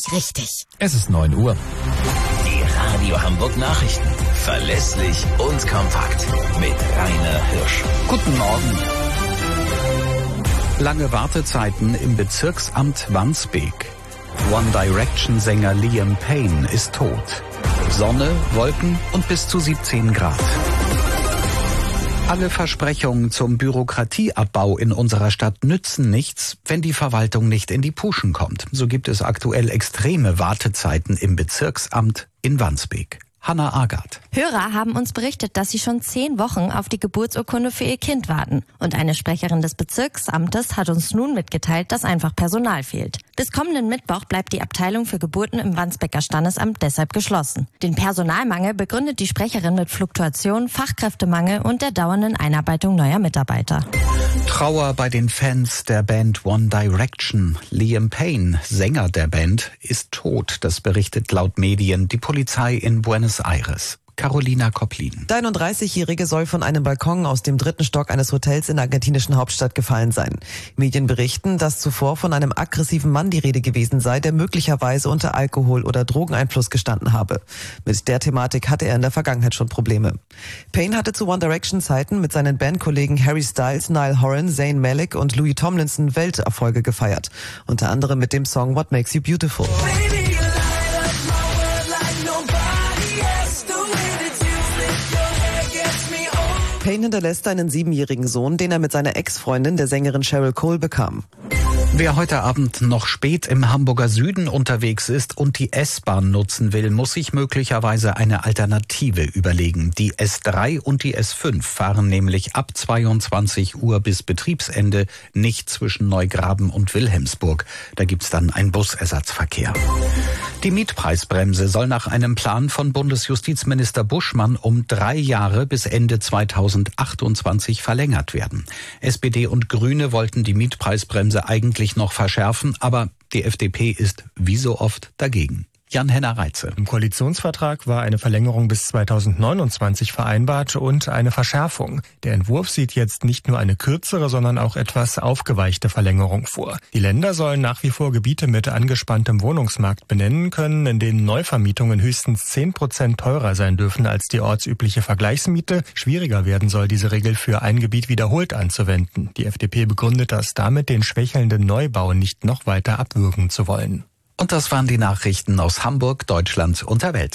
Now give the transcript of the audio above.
richtig. Es ist 9 Uhr. Die Radio Hamburg Nachrichten. Verlässlich und kompakt. Mit Rainer Hirsch. Guten Morgen. Lange Wartezeiten im Bezirksamt Wandsbek. One Direction-Sänger Liam Payne ist tot. Sonne, Wolken und bis zu 17 Grad. Alle Versprechungen zum Bürokratieabbau in unserer Stadt nützen nichts, wenn die Verwaltung nicht in die Puschen kommt. So gibt es aktuell extreme Wartezeiten im Bezirksamt in Wandsbek. Hanna Agard. Hörer haben uns berichtet, dass sie schon 10 Wochen auf die Geburtsurkunde für ihr Kind warten. Und eine Sprecherin des Bezirksamtes hat uns nun mitgeteilt, dass einfach Personal fehlt. Bis kommenden Mittwoch bleibt die Abteilung für Geburten im Wandsbeker Standesamt deshalb geschlossen. Den Personalmangel begründet die Sprecherin mit Fluktuation, Fachkräftemangel und der dauernden Einarbeitung neuer Mitarbeiter. Trauer bei den Fans der Band One Direction. Liam Payne, Sänger der Band, ist tot. Das berichtet laut Medien die Polizei in Buenos Aires. Carolina Koplin. Der 31-Jährige soll von einem Balkon aus dem 3. Stock eines Hotels in der argentinischen Hauptstadt gefallen sein. Medien berichten, dass zuvor von einem aggressiven Mann die Rede gewesen sei, der möglicherweise unter Alkohol- oder Drogeneinfluss gestanden habe. Mit der Thematik hatte er in der Vergangenheit schon Probleme. Payne hatte zu One Direction Zeiten mit seinen Bandkollegen Harry Styles, Niall Horan, Zayn Malik und Louis Tomlinson Welterfolge gefeiert. Unter anderem mit dem Song What Makes You Beautiful. Payne hinterlässt einen 7-jährigen Sohn, den er mit seiner Ex-Freundin, der Sängerin Cheryl Cole, bekam. Wer heute Abend noch spät im Hamburger Süden unterwegs ist und die S-Bahn nutzen will, muss sich möglicherweise eine Alternative überlegen. Die S3 und die S5 fahren nämlich ab 22 Uhr bis Betriebsende nicht zwischen Neugraben und Wilhelmsburg. Da gibt's dann einen Busersatzverkehr. Die Mietpreisbremse soll nach einem Plan von Bundesjustizminister Buschmann um 3 Jahre bis Ende 2028 verlängert werden. SPD und Grüne wollten die Mietpreisbremse eigentlich noch verschärfen, aber die FDP ist wie so oft dagegen. Jan-Henner Reitze. Im Koalitionsvertrag war eine Verlängerung bis 2029 vereinbart und eine Verschärfung. Der Entwurf sieht jetzt nicht nur eine kürzere, sondern auch etwas aufgeweichte Verlängerung vor. Die Länder sollen nach wie vor Gebiete mit angespanntem Wohnungsmarkt benennen können, in denen Neuvermietungen höchstens 10% teurer sein dürfen als die ortsübliche Vergleichsmiete. Schwieriger werden soll diese Regel für ein Gebiet wiederholt anzuwenden. Die FDP begründet das damit, den schwächelnden Neubau nicht noch weiter abwürgen zu wollen. Und das waren die Nachrichten aus Hamburg, Deutschland und der Welt.